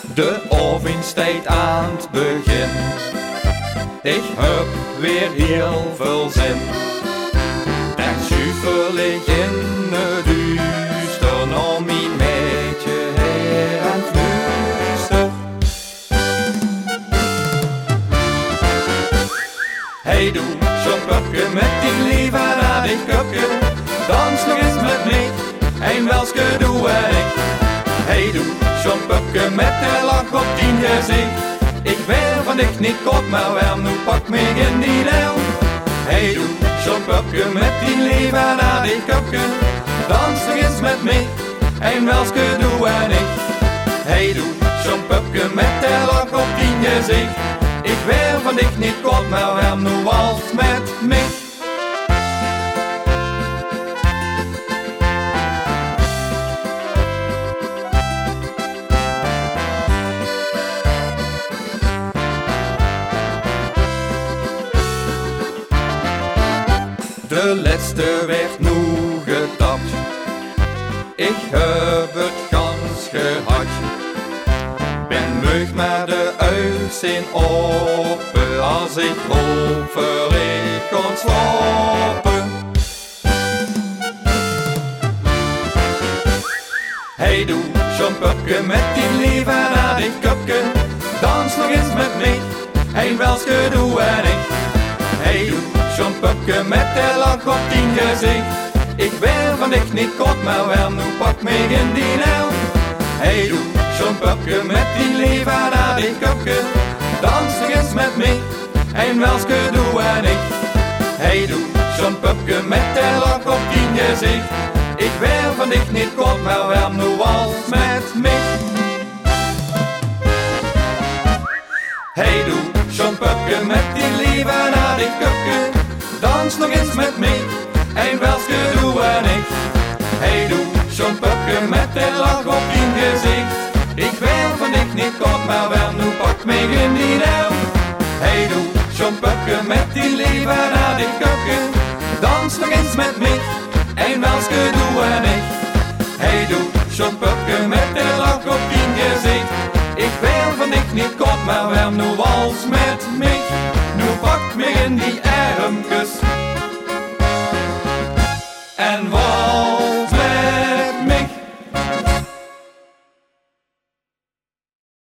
De oven staat aan het begin. Ik heb weer heel veel zin. Dan schuifel ik in het duister naar mijn meidje her aan het luister. Hey doe, zo'n pupke met die lieve naar die kupke. Dans nog eens met mij, en welke doe ik. Hey doe, zo'n pupke met de lach op tien gezicht. Ik wil van dich niet kort, maar wel nu pak me in die deel. Hey doe, zo'n pupke met die lieve naar die kupke. Dans nog eens met mij, en welke doe ik. Hey doe, zo'n pupke met de lach op tien gezicht. Ik wil van dich niet kort, maar wel nu walst met mij. De laatste werd nu getapt. Ik heb het gans gehad. Ben meug maar de uitzien open. Als ik over ik kon slapen. Hey doe, zo'n pupke met die lieve naar die kupke. Dans nog eens met mij, en welke doe ik. Hey doe, zo'n pupke met de lach op tien gezicht. Ik wil van dich niet kort, maar wel nu pak me in die nel. Hey doe, zo'n pupke met die lieve naar die kupke. Dans nog eens met mij, en welke doe ik. Hey doe, zo'n pupke met de lach op tien gezicht. Ik wil van dich niet kort, maar wel nu walst met mij. Hey doe, zo'n pupke met die lieve naar die kupke. Dans nog eens met mij, en welke doe ik. Hey doe, zo'n pupke met de lach op tien gezicht. Ik wil van dich niet kort, maar wel nu pak me in die nel. Hey doe, zo'n pupke met die lieve naar die kupke. Dans nog eens met mij, en welke doe ik. Hey doe, zo'n pupke met de lach op tien gezicht. Ik wil van dich niet kort, maar wel nu wals met mij. Nu pak me in die armkus.